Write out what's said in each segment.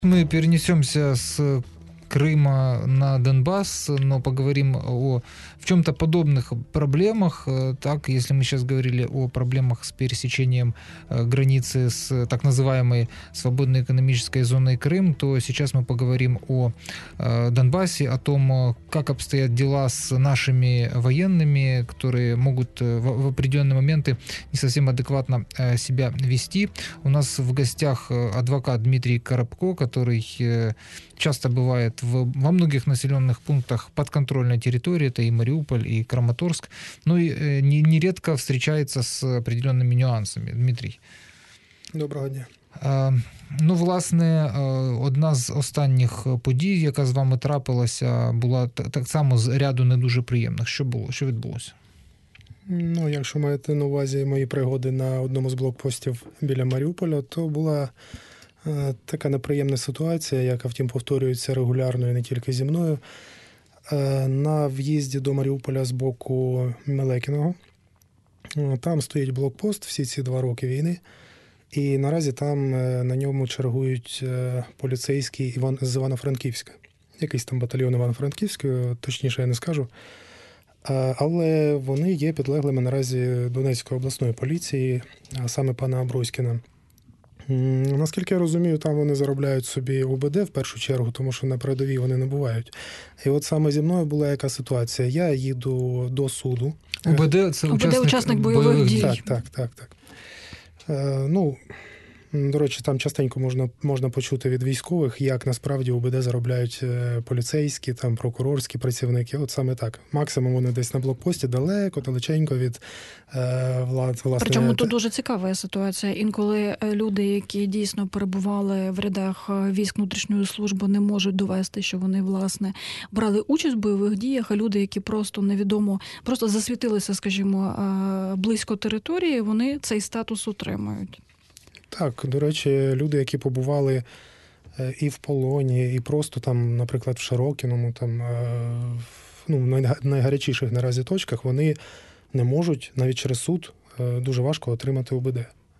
Мы перенесемся с Крыма на Донбасс, но поговорим о в чем-то подобных проблемах. Так, если мы сейчас говорили о проблемах с пересечением границы с так называемой свободной экономической зоной Крым, то сейчас мы поговорим о Донбассе, о том, как обстоят дела с нашими военными, которые могут в определенные моменты не совсем адекватно себя вести. У нас в гостях адвокат Дмитрий Коробко, который часто бывает во многих населенных пунктах подконтрольной территории, это и Мариуполь, и Краматорск, ну и нередко встречается с определенными нюансами. Дмитрій. Доброго дня. Ну, власне, одна з останніх подій, яка з вами трапилася, була так само з ряду не дуже приємних. Що було? Що відбулося? Ну, якщо маєте на увазі мої пригоди на одному з блокпостів біля Маріуполя, то була така неприємна ситуація, яка, втім, повторюється регулярно і не тільки зі мною. На в'їзді до Маріуполя з боку Мелекіного. Там стоїть блокпост всі ці 2 роки війни. І наразі там на ньому чергують поліцейські з Івано-Франківська. Якийсь там батальйон Івано-Франківського, точніше я не скажу. Але вони є підлеглими наразі Донецької обласної поліції, а саме пана Аброськіна. Наскільки я розумію, там вони заробляють собі УБД в першу чергу, тому що на передовій вони не бувають. І от саме зі мною була яка ситуація. Я їду до суду. УБД – це учасник бойових дій. Так. Ну, до речі, там частенько можна почути від військових, як насправді УБД заробляють поліцейські, там прокурорські працівники. От саме так. Максимум вони десь на блокпості далеченько від власне. Причому тут дуже цікава ситуація. Інколи люди, які дійсно перебували в рядах військ внутрішньої служби, не можуть довести, що вони, власне, брали участь в бойових діях, а люди, які просто невідомо, просто засвітилися, скажімо, близько території, вони цей статус отримують. Так, до речі, люди, які побували і в полоні, і просто там, наприклад, в Широкіному, там, ну, в найгарячіших наразі точках, вони не можуть навіть через суд дуже важко отримати УБД.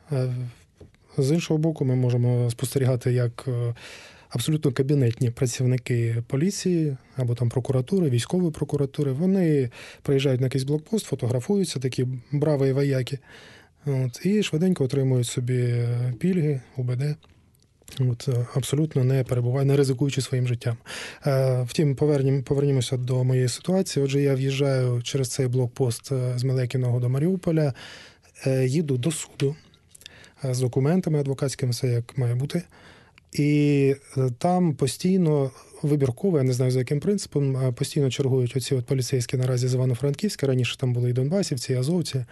З іншого боку, ми можемо спостерігати, як абсолютно кабінетні працівники поліції або там прокуратури, військової прокуратури, вони приїжджають на якийсь блокпост, фотографуються, такі браві вояки. От, і швиденько отримують собі пільги, УБД, от, абсолютно не ризикуючи своїм життям. Втім, повернімося до моєї ситуації. Отже, я в'їжджаю через цей блокпост з Мелекіного до Маріуполя, їду до суду з документами адвокатськими, все як має бути. І там постійно, вибірково, я не знаю за яким принципом, постійно чергують оці от поліцейські наразі з Івано-Франківська, раніше там були і донбасівці, і азовці.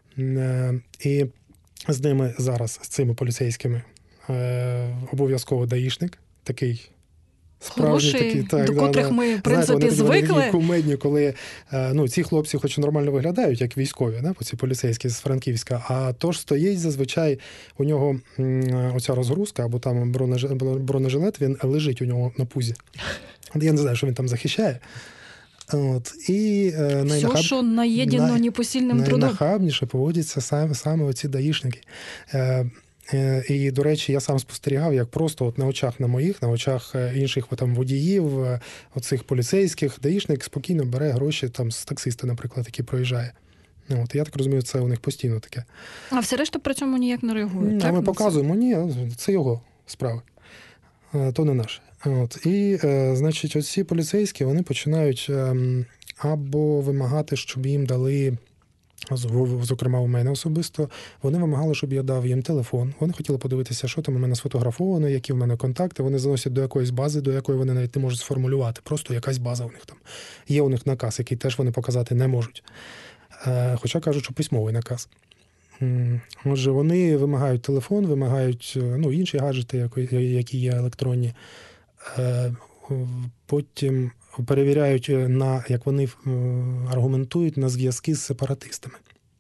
І з ними зараз, з цими поліцейськими, обов'язково даїшник, такий справжній, такий, так, до котрих ми, в принципі, звикли. Вони такі кумедні, коли ці хлопці хоч нормально виглядають, як військові, ці поліцейські з Франківська, а то ж стоїть зазвичай у нього оця розгрузка, або там бронежилет, він лежить у нього на пузі. Я не знаю, що він там захищає. От, і все, що наєдено непосильним трудом. Найнахабніше поводяться саме оці даїшники. І, до речі, я сам спостерігав, як просто от на очах на очах інших там водіїв, оцих поліцейських, даїшник спокійно бере гроші там з таксиста, наприклад, який проїжджає. От, я так розумію, це у них постійно таке. А все решта при цьому ніяк не реагують? А ми показуємо, ні, це його справи, то не наше. От. І, значить, оці поліцейські, вони починають або вимагати, щоб їм дали, зокрема у мене особисто, вони вимагали, щоб я дав їм телефон. Вони хотіли подивитися, що там у мене сфотографовано, які в мене контакти. Вони заносять до якоїсь бази, до якої вони навіть не можуть сформулювати. Просто якась база у них там. Є у них наказ, який теж вони показати не можуть. Хоча кажуть, що письмовий наказ. Отже, вони вимагають телефон, вимагають інші гаджети, які є електронні. Потім перевіряють, як вони аргументують, на зв'язки з сепаратистами.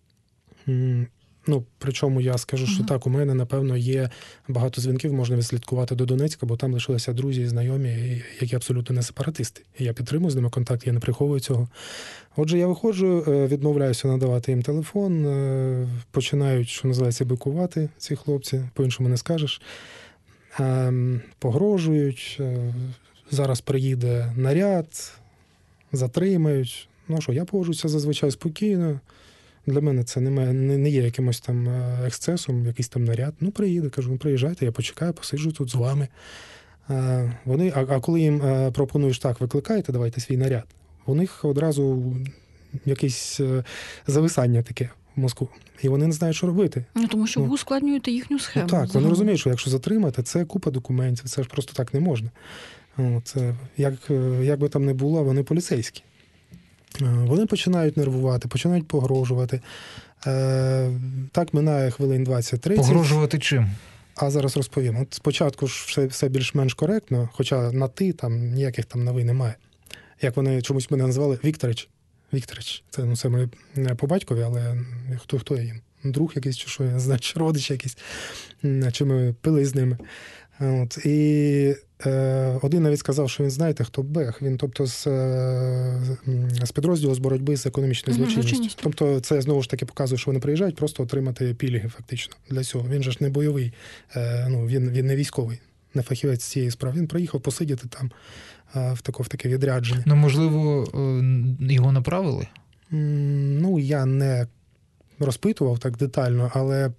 Причому я скажу, що так, у мене, напевно, є багато дзвінків, можна відслідкувати до Донецька, бо там лишилися друзі і знайомі, які абсолютно не сепаратисти. І я підтримую з ними контакт, я не приховую цього. Отже, я виходжу, відмовляюся надавати їм телефон, починають, що називається, бикувати ці хлопці, по-іншому не скажеш. погрожують, зараз приїде наряд, затримають. Ну що, я поводжуся зазвичай спокійно. Для мене це не є якимось там ексцесом, якийсь там наряд. Ну, приїде, кажу, приїжджайте, я почекаю, посиджу тут з вами. А коли їм пропонуєш так, викликайте, давайте свій наряд, у них одразу якесь зависання таке в мозку. І вони не знають, що робити. Тому що ви ускладнюєте їхню схему. Ну, так, вони розуміють, що якщо затримати, це купа документів, це ж просто так не можна. Це, як би там не було, вони поліцейські. Вони починають нервувати, починають погрожувати. Так минає хвилин 20-30. Погрожувати чим? А зараз розповім. От спочатку ж все більш-менш коректно, хоча на «ти» там ніяких там новин немає. Як вони чомусь мене називали Вікторич. Вікторич. Це ми по батькові, але хто я їм? Друг якийсь, чи що, я не знаю, чи родич якийсь. Чи ми пили з ними. От. І один навіть сказав, що він, знаєте, хто Бех. Він, тобто, з підрозділу з боротьби з економічною злочинністю. Тобто, це, знову ж таки, показує, що вони приїжджають просто отримати пільги, фактично, для цього. Він же ж не бойовий, він не військовий, не фахівець цієї справи. Він приїхав посидіти там в таке відрядження. Ну, можливо, його направили? Ну, я не розпитував так детально, але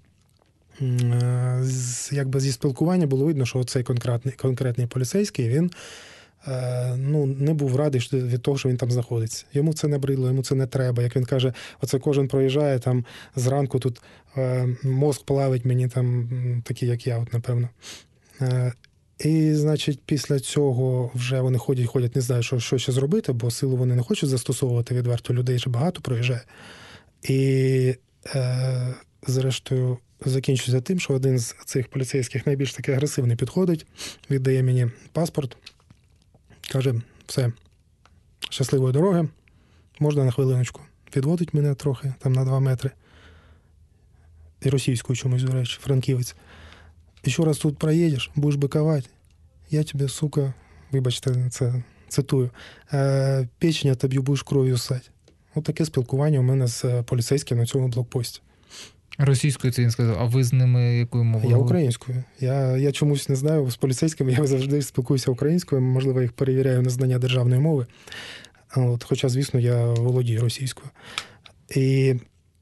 якби зі спілкування було видно, що цей конкретний поліцейський, він не був радий від того, що він там знаходиться. Йому це не брило, йому це не треба. Як він каже, оце кожен проїжджає, там зранку тут мозк плавить мені, там такі, як я, от, напевно. І, значить, після цього вже вони ходять, не знають, що ще зробити, бо силу вони не хочуть застосовувати відверто, людей ще багато проїжджає. І, зрештою, закінчується тим, що один з цих поліцейських найбільш таки агресивний підходить, віддає мені паспорт, каже, все, щасливої дороги, можна на хвилиночку. Відводить мене трохи, там на 2 метри. І російською чомусь, до речі, франківець. Еще раз тут проедешь, будешь быковать, я тебе, сука, вибачте, це цитую, печень отоб'ю, будеш кров'ю ссать. От таке спілкування у мене з поліцейським на цьому блокпості. Російською це він сказав, а ви з ними якою мовою? Я українською. Я чомусь не знаю, з поліцейськими я завжди спілкуюся українською, можливо, їх перевіряю на знання державної мови. От, хоча, звісно, я володію російською. І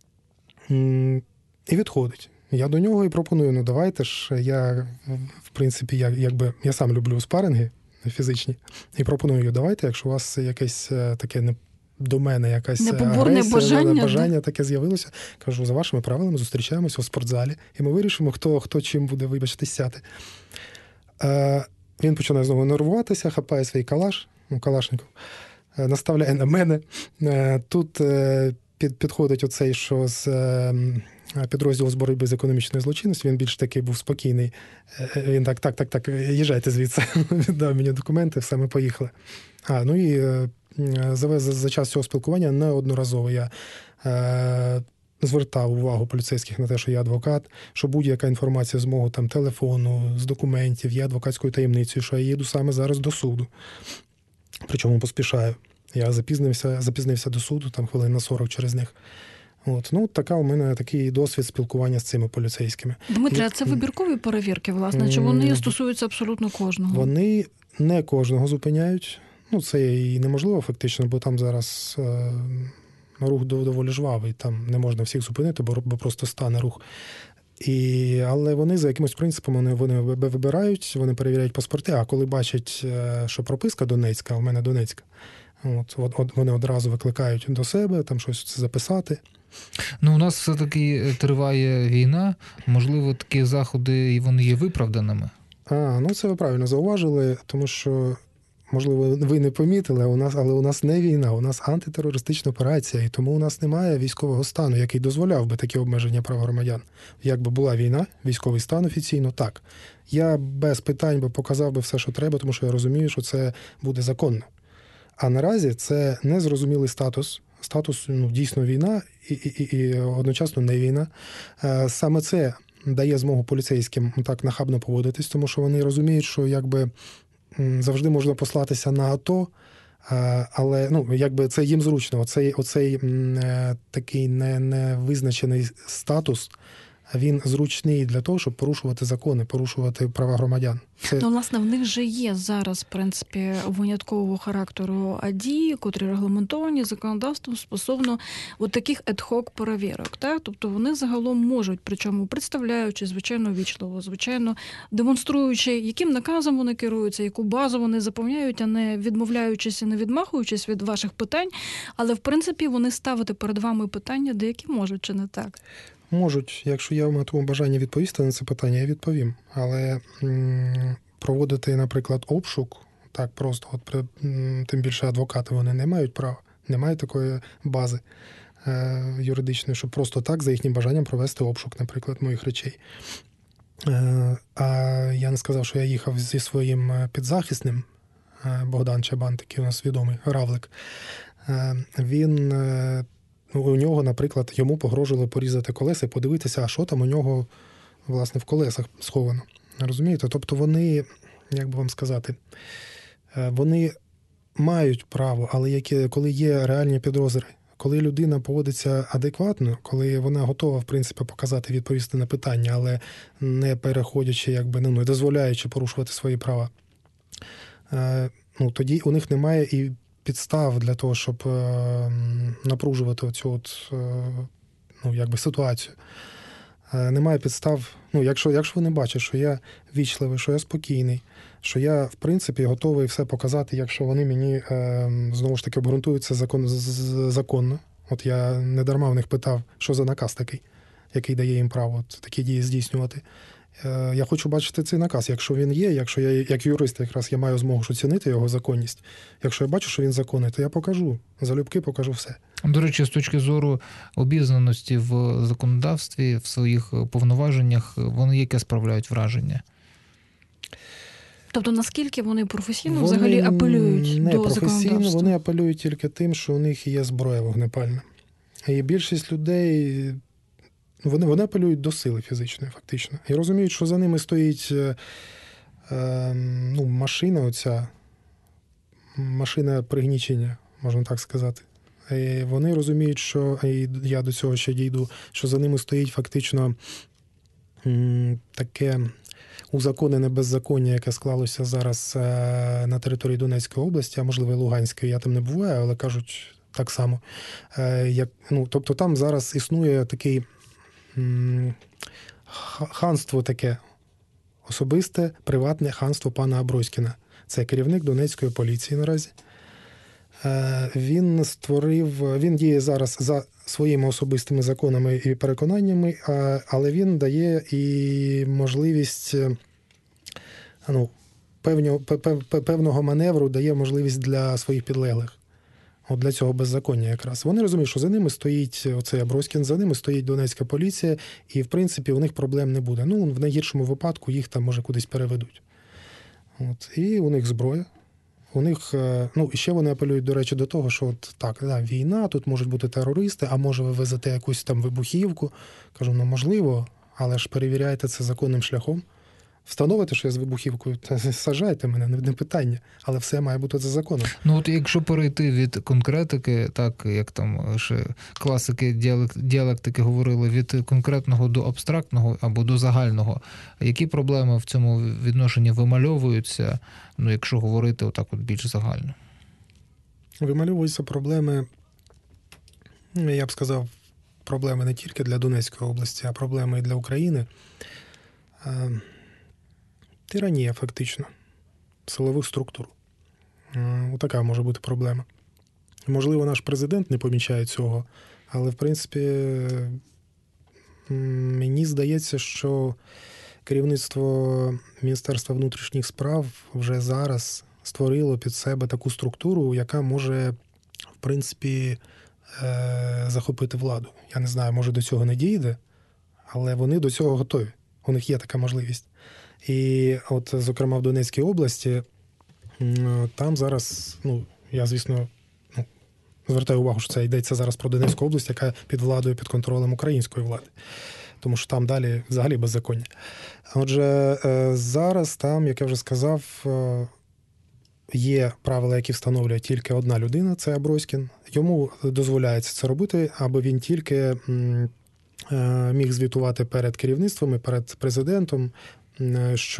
відходить. Я до нього і пропоную, давайте ж, я, в принципі, я сам люблю спаринги фізичні, і пропоную, давайте, якщо у вас якесь таке до мене якась агресія, бажання таке з'явилося, кажу, за вашими правилами зустрічаємося у спортзалі, і ми вирішимо, хто чим буде, вибачте, сяти. Він починає знову нервуватися, хапає свій калашников, наставляє на мене. Тут підходить оцей, що з підрозділу з боротьби з економічною злочинністю, він більш такий був спокійний. Він так, їжджайте звідси. Віддав мені документи, все, ми поїхали. За час цього спілкування неодноразово я звертав увагу поліцейських на те, що я адвокат, що будь-яка інформація з мого там телефону, з документів, є адвокатською таємницею, що я їду саме зараз до суду. Причому поспішаю. Я запізнився до суду, там хвилин на 40 через них. Така у мене такий досвід спілкування з цими поліцейськими. Дмитре, а це вибіркові перевірки, власне? Чи вони стосуються абсолютно кожного? Вони не кожного зупиняють. Це і неможливо фактично, бо там зараз рух доволі жвавий, там не можна всіх зупинити, бо просто стане рух. Але вони за якимось принципом вони вибирають, вони перевіряють паспорти, а коли бачать, що прописка Донецька, а у мене Донецька, вони одразу викликають до себе, там щось записати. У нас все-таки триває війна, можливо, такі заходи, і вони є виправданими. Це ви правильно зауважили, тому що, можливо, ви не помітили, але у нас не війна, у нас антитерористична операція, і тому у нас немає військового стану, який дозволяв би такі обмеження прав громадян. Якби була війна, військовий стан офіційно, так. Я без питань би показав би все, що треба, тому що я розумію, що це буде законно. А наразі це незрозумілий статус. Статус, дійсно війна і одночасно не війна. Саме це дає змогу поліцейським так нахабно поводитись, тому що вони розуміють, що якби завжди можна послатися на АТО, але якби це їм зручно. Оцей такий невизначений статус він зручний для того, щоб порушувати закони, порушувати права громадян. Ну, власне, в них же є зараз, в принципі, виняткового характеру дії, котрі регламентовані законодавством стосовно от таких ad-hoc перевірок. Так? Тобто вони загалом можуть, причому представляючи, звичайно, вічливо, звичайно, демонструючи, яким наказом вони керуються, яку базу вони заповняють, а не відмовляючись і не відмахуючись від ваших питань, але, в принципі, вони ставити перед вами питання, деякі можуть, чи не так? Можуть. Якщо я матиму бажання відповісти на це питання, я відповім. Але проводити, наприклад, обшук, так просто, от, тим більше адвокати, вони не мають права, не мають такої бази юридичної, щоб просто так, за їхнім бажанням, провести обшук, наприклад, моїх речей. А я не сказав, що я їхав зі своїм підзахисним, Богдан Чабан, такий у нас відомий, Равлик. Він... У нього, наприклад, йому погрожували порізати колеса і подивитися, а що там у нього, власне, в колесах сховано. Розумієте? Тобто вони, як би вам сказати, вони мають право, але коли є реальні підозри, коли людина поводиться адекватно, коли вона готова, в принципі, показати, відповісти на питання, але не переходячи, якби, не дозволяючи порушувати свої права, тоді у них немає і підстав для того, щоб напружувати оцю ситуацію. Немає підстав, якщо вони бачать, що я вічливий, що я спокійний, що я, в принципі, готовий все показати, якщо вони мені, знову ж таки, обґрунтуються законно. От я не дарма в них питав, що за наказ такий, який дає їм право такі дії здійснювати. Я хочу бачити цей наказ. Якщо він є, якщо я, як юрист, якраз я маю змогу оцінити його законність, якщо я бачу, що він законний, то я покажу. Залюбки покажу все. До речі, з точки зору обізнаності в законодавстві, в своїх повноваженнях, вони яке справляють враження? Тобто, наскільки вони професійно взагалі апелюють не до професійно, законодавства? вони апелюють тільки тим, що у них є зброя вогнепальна. І більшість людей... Вони апелюють до сили фізичної, фактично. І розуміють, що за ними стоїть машина пригнічення, можна так сказати. І вони розуміють, що, і я до цього ще дійду, що за ними стоїть фактично таке узаконене беззаконня, яке склалося зараз на території Донецької області, а можливо і Луганської, я там не буваю, але кажуть так само. Тобто там зараз існує такий ханство таке, особисте, приватне ханство пана Аброськіна. Це керівник Донецької поліції наразі. Він діє зараз за своїми особистими законами і переконаннями, але він дає і можливість, певного маневру дає можливість для своїх підлеглих. От для цього беззаконня якраз. Вони розуміють, що за ними стоїть оцей Аброськін, за ними стоїть Донецька поліція, і, в принципі, у них проблем не буде. В найгіршому випадку їх там, може, кудись переведуть. І у них зброя. У них, і ще вони апелюють, до речі, до того, що війна, тут можуть бути терористи, а може ви везете якусь там вибухівку. Кажу, можливо, але ж перевіряйте це законним шляхом. Встановити, що я з вибухівкою, сажайте мене, не питання, але все має бути за законом. Якщо перейти від конкретики, так, як там ще класики діалектики говорили, від конкретного до абстрактного або до загального, які проблеми в цьому відношенні вимальовуються, якщо говорити отак от більш загально? Вимальовуються проблеми, я б сказав, проблеми не тільки для Донецької області, а проблеми і для України. Тиранія, фактично, силових структур. Така може бути проблема. Можливо, наш президент не помічає цього, але, в принципі, мені здається, що керівництво Міністерства внутрішніх справ вже зараз створило під себе таку структуру, яка може, в принципі, захопити владу. Я не знаю, може до цього не дійде, але вони до цього готові. У них є така можливість. І от, зокрема, в Донецькій області, там зараз, я, звісно, звертаю увагу, що це йдеться зараз про Донецьку область, яка під владою, під контролем української влади. Тому що там далі взагалі беззаконня. Отже, зараз там, як я вже сказав, є правила, які встановлює тільки одна людина, це Аброськін. Йому дозволяється це робити, аби він тільки міг звітувати перед керівництвом і перед президентом, що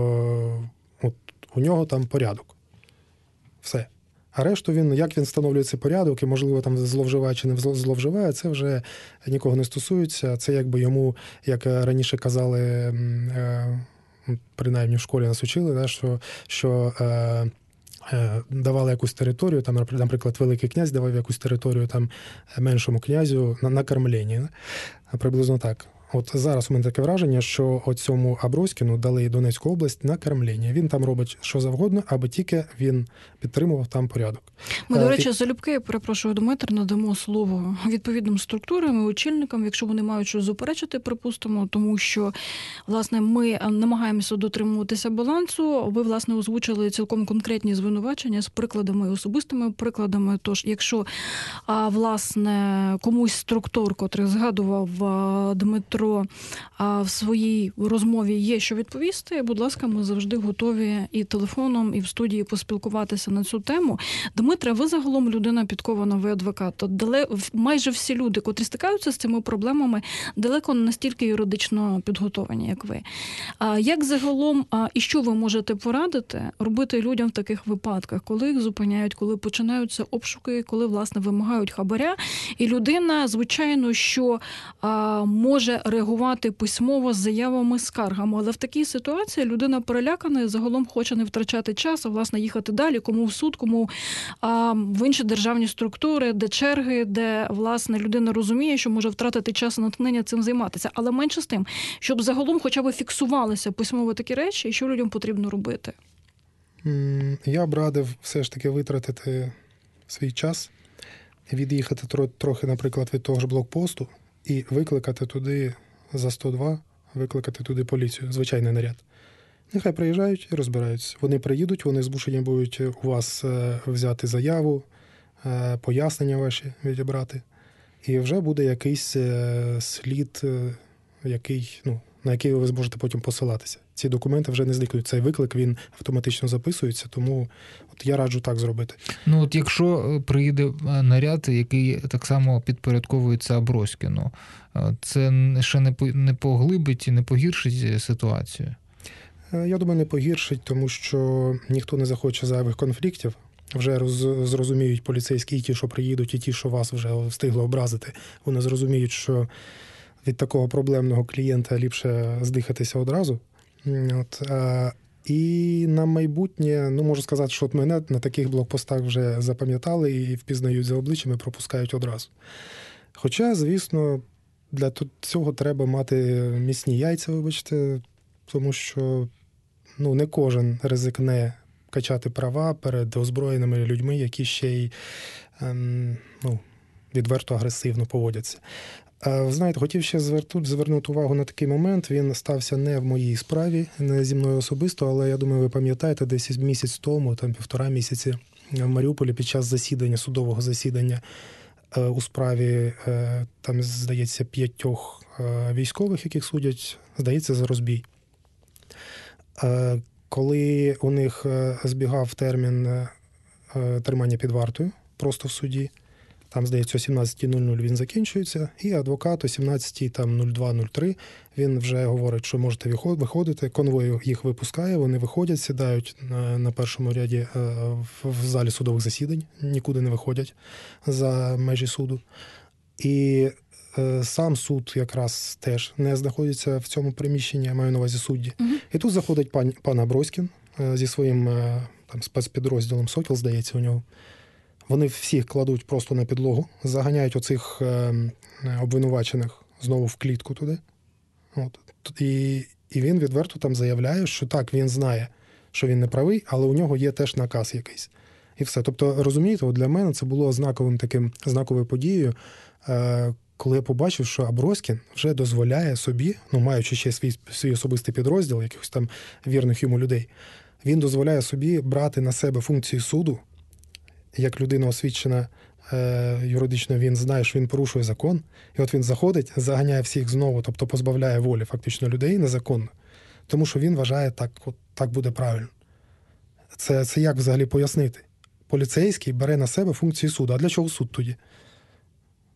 от у нього там порядок. Все. А решту як він встановлює цей порядок і, можливо, там зловживає чи не зловживає, це вже нікого не стосується. Це якби йому, як раніше казали, принаймні в школі нас учили, що давали якусь територію, там, наприклад, Великий князь давав якусь територію там меншому князю на кормлення. Приблизно так. От зараз у мене таке враження, що цьому Аброськіну дали Донецьку область на кормлення. Він там робить що завгодно, аби тільки він підтримував там порядок. Ми, до речі, залюбки, я перепрошую, Дмитр, надамо слово відповідним структурам і очільникам, якщо вони мають щось заперечити, припустимо, тому що, власне, ми намагаємося дотримуватися балансу. Ви, власне, озвучили цілком конкретні звинувачення з прикладами, особистими прикладами. Тож, якщо, власне, комусь структур, котрих згадував Дмитро, в своїй розмові є що відповісти, будь ласка, ми завжди готові і телефоном, і в студії поспілкуватися на цю тему. Дмитре, ви загалом людина підкована, ви адвокат. Майже всі люди, котрі стикаються з цими проблемами, далеко не настільки юридично підготовані, як ви. Як загалом, і що ви можете порадити робити людям в таких випадках, коли їх зупиняють, коли починаються обшуки, коли, власне, вимагають хабаря, і людина, звичайно, що може реагувати письмово з заявами, скаргами, але в такій ситуації людина перелякана і загалом хоче не втрачати час, а, власне, їхати далі, кому в суд, кому в інші державні структури, де черги, де, власне, людина розуміє, що може втратити час і натхнення цим займатися. Але менше з тим, щоб загалом хоча б фіксувалися письмово такі речі, і що людям потрібно робити? Я б радив все ж таки витратити свій час, від'їхати трохи, наприклад, від того ж блокпосту і викликати туди за 102, викликати туди поліцію, звичайний наряд. Нехай приїжджають і розбираються. Вони приїдуть, вони змушені будуть у вас взяти заяву, пояснення ваші відібрати. І вже буде якийсь слід, на який ви зможете потім посилатися. Ці документи вже не зникнуть. Цей виклик, він автоматично записується, тому я раджу так зробити. От якщо приїде наряд, який так само підпорядковується Аброськіну, це ще не поглибить і не погіршить ситуацію? Я думаю, не погіршить, тому що ніхто не захоче зайвих конфліктів. Вже зрозуміють поліцейські і ті, що приїдуть, і ті, що вас вже встигли образити. Вони зрозуміють, що від такого проблемного клієнта ліпше здихатися одразу. І на майбутнє, можу сказати, що мене на таких блокпостах вже запам'ятали і впізнають за обличчям і пропускають одразу. Хоча, звісно, для цього треба мати міцні яйця, вибачте, тому що не кожен ризикне качати права перед озброєними людьми, які ще й відверто агресивно поводяться. Знаєте, хотів ще звернути увагу на такий момент. Він стався не в моїй справі, не зі мною особисто, але я думаю, ви пам'ятаєте, десь місяць тому, там 1,5 місяці в Маріуполі під час судового засідання у справі, там, здається, 5 військових, яких судять, здається, за розбій. Коли у них збігав термін тримання під вартою просто в суді, там, здається, о 17:00 він закінчується, і адвокат о 17:02-03 він вже говорить, що можете виходити, конвой їх випускає, вони виходять, сідають на першому ряді в залі судових засідань, нікуди не виходять за межі суду. І сам суд якраз теж не знаходиться в цьому приміщенні, я маю на увазі судді. І тут заходить пан Аброськін зі своїм там спецпідрозділом «Сокіл», здається, у нього. Вони всіх кладуть просто на підлогу, заганяють оцих обвинувачених знову в клітку туди. І він відверто там заявляє, що так, він знає, що він не правий, але у нього є теж наказ якийсь. І все. Тобто, розумієте, для мене це було знаковою подією, коли я побачив, що Аброськін вже дозволяє собі, маючи ще свій особистий підрозділ, якихось там вірних йому людей, він дозволяє собі брати на себе функції суду. Як людина освічена юридично, він знає, що він порушує закон. І от він заходить, заганяє всіх знову, тобто позбавляє волі фактично людей незаконно. Тому що він вважає, так буде правильно. Це як взагалі пояснити? Поліцейський бере на себе функції суду. А для чого суд тоді?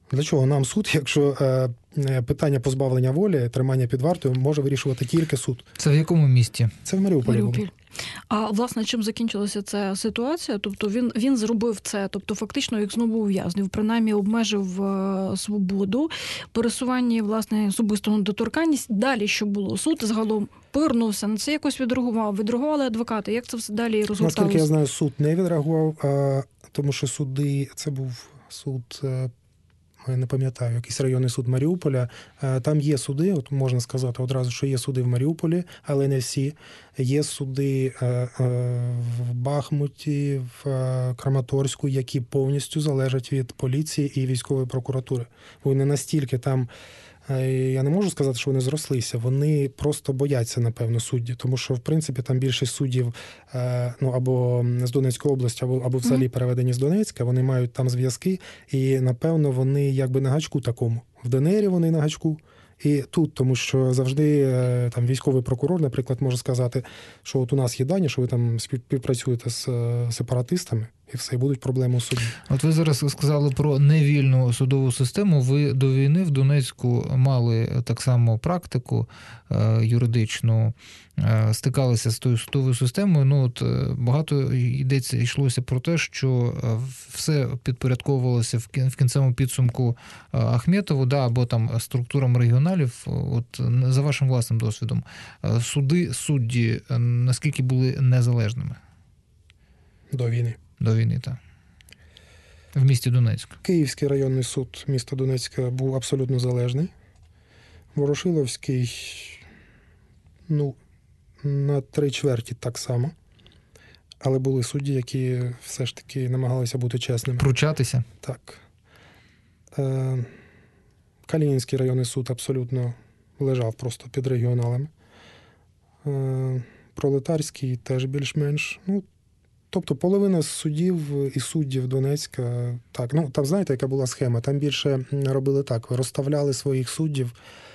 Для чого нам суд, якщо питання позбавлення волі, тримання під вартою може вирішувати тільки суд? Це в якому місті? Це в Маріуполі. Маріуполь. А власне, чим закінчилася ця ситуація? Тобто він зробив це, тобто фактично їх знову ув'язнив, принаймні обмежив свободу, пересування, власне, особисту недоторканність. Далі що було? Суд загалом повернувся на це, якось відреагували адвокати. Як це все далі розгорталося? Наскільки я знаю, суд не відреагував, тому що суди, це був суд, я не пам'ятаю, якийсь районний суд Маріуполя. Там є суди, от можна сказати одразу, що є суди в Маріуполі, але не всі. Є суди в Бахмуті, в Краматорську, які повністю залежать від поліції і військової прокуратури. Вони настільки там, я не можу сказати, що вони зрослися, вони просто бояться, напевно, судді, тому що, в принципі, там більшість суддів або з Донецької області, або взагалі переведені з Донецька, вони мають там зв'язки, і, напевно, вони якби на гачку такому. В ДНРі вони на гачку, і тут, тому що завжди там військовий прокурор, наприклад, може сказати, що от у нас є дані, що ви там співпрацюєте з сепаратистами, і все, і будуть проблеми у суді. От ви зараз сказали про невільну судову систему. Ви до війни в Донецьку мали так само практику юридичну, стикалися з тою судовою системою. Ну, от багато йшлося про те, що все підпорядковувалося в кінцевому підсумку Ахметову, або там структурам регіоналів. От за вашим власним досвідом, судді наскільки були незалежними? До війни. До війни, так. В місті Донецьк. Київський районний суд міста Донецька був абсолютно залежний. Ворошиловський, на 3/4 так само. Але були судді, які все ж таки намагалися бути чесними. Пручатися? Так. Калінінський районний суд абсолютно лежав просто під регіоналами. Пролетарський теж більш-менш. Тобто половина суддів і суддів Донецька, так, там знаєте, яка була схема? Там більше робили так, розставляли своїх суддів,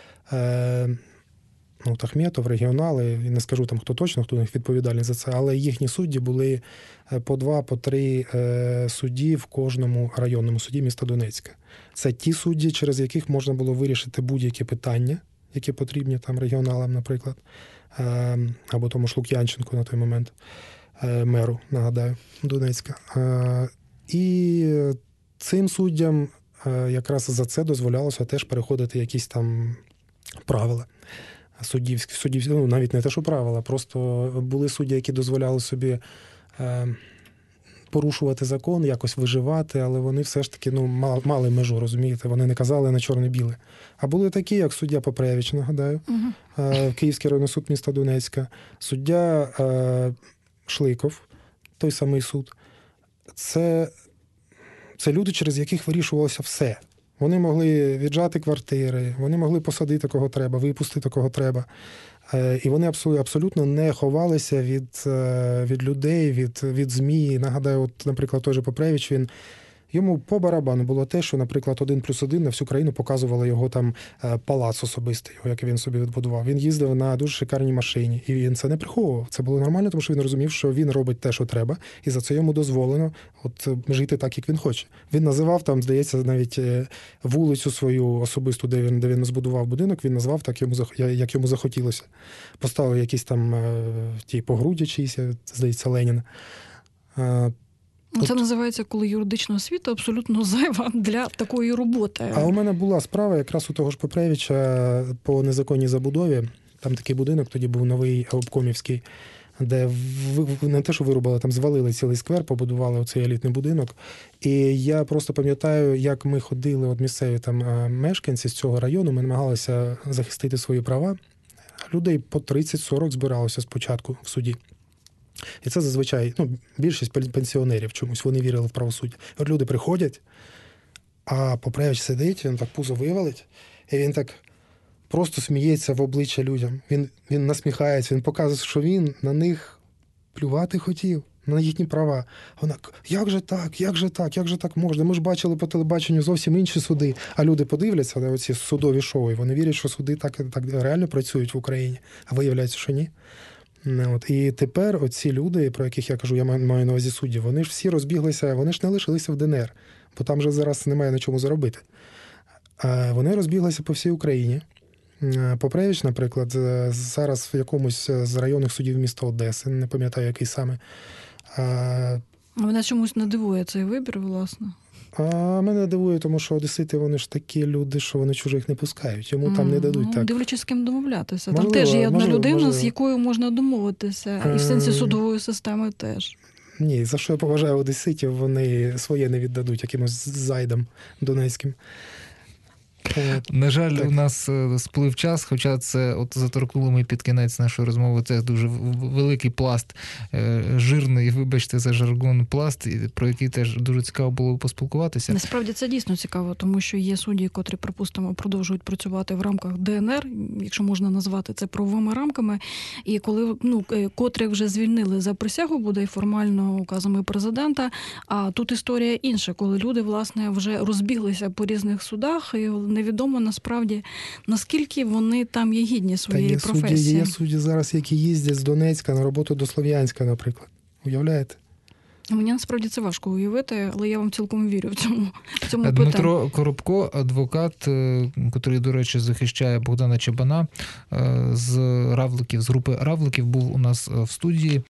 Ахметов, регіонали, і не скажу там, хто точно, хто відповідальний за це, але їхні судді були по 2, по 3 судді в кожному районному суді міста Донецька. Це ті судді, через яких можна було вирішити будь-які питання, які потрібні там регіоналам, наприклад, або тому ж Лук'янченку на той момент. Меру, нагадаю, Донецька. І цим суддям якраз за це дозволялося теж переходити якісь там правила суддівські, навіть не те, що правила, просто були судді, які дозволяли собі порушувати закон, якось виживати, але вони все ж таки мали межу, розумієте, вони не казали на чорне-біле. А були такі, як суддя Попревич, нагадаю, Київський районний суд міста Донецька, суддя Шликов, той самий суд. Це люди, через яких вирішувалося все. Вони могли віджати квартири, вони могли посадити кого треба, випустити кого треба. І вони абсолютно не ховалися від людей, від ЗМІ. Нагадаю, от, наприклад, той же Попревич, йому по барабану було те, що, наприклад, 1+1 на всю країну показували його там палац особистий, який він собі відбудував. Він їздив на дуже шикарній машині, і він це не приховував. Це було нормально, тому що він розумів, що він робить те, що треба, і за це йому дозволено жити так, як він хоче. Він називав там, здається, навіть вулицю свою особисту, де він збудував будинок, він назвав так, як йому захотілося. Поставив якісь там ті погруддя чиїсь, здається, Леніна. Це називається, коли юридична освіта абсолютно зайва для такої роботи. А у мене була справа якраз у того ж Попревича по незаконній забудові. Там такий будинок тоді був новий обкомівський, де не те, що вирубали, там звалили цілий сквер, побудували оцей елітний будинок. І я просто пам'ятаю, як ми ходили, місцеві там мешканці з цього району, ми намагалися захистити свої права. Людей по 30-40 збиралося спочатку в суді. І це зазвичай, більшість пенсіонерів чомусь, вони вірили в правосуддя. От люди приходять, а Попревич сидить, він так пузо вивалить, і він так просто сміється в обличчя людям. Він насміхається, він показує, що він на них плювати хотів, на їхні права. Вона, як же так можна? Ми ж бачили по телебаченню зовсім інші суди, а люди подивляться на оці судові шоу, і вони вірять, що суди так реально працюють в Україні, а виявляється, що ні. І тепер оці люди, про яких я кажу, я маю на увазі суддів, вони ж всі розбіглися, вони ж не лишилися в ДНР, бо там же зараз немає на чому заробити. Вони розбіглися по всій Україні. Попревич, наприклад, зараз в якомусь з районних судів міста Одеси, не пам'ятаю, який саме. Мене чомусь не дивує цей вибір, власне. А мене дивує, тому що одесити, вони ж такі люди, що вони чужих не пускають. Йому там не дадуть так. Дивлячись, з ким домовлятися. Можливо, там теж є одна людина, можливо. з якою можна домовитися. І в сенсі судової системи теж. Ні, за що я поважаю одеситів, вони своє не віддадуть якимось зайдам донецьким. На жаль, так. У нас сплив час, хоча це от заторкнули ми під кінець нашої розмови. Це дуже великий пласт, жирний, вибачте за жаргон, пласт, про який теж дуже цікаво було поспілкуватися. Насправді це дійсно цікаво, тому що є судді, котрі, припустимо, продовжують працювати в рамках ДНР, якщо можна назвати це правовими рамками, і коли, котрі вже звільнили за присягу, буде і формально указами президента, а тут історія інша, коли люди, власне, вже розбіглися по різних судах, і невідомо насправді, наскільки вони там є гідні своєї професії. Є судді зараз, які їздять з Донецька на роботу до Слов'янська, наприклад. Уявляєте? Мені насправді це важко уявити, але я вам цілком вірю в цьому питанні. Дмитро Коробко, адвокат, який, до речі, захищає Богдана Чабана з Равликів, з групи Равликів, був у нас в студії.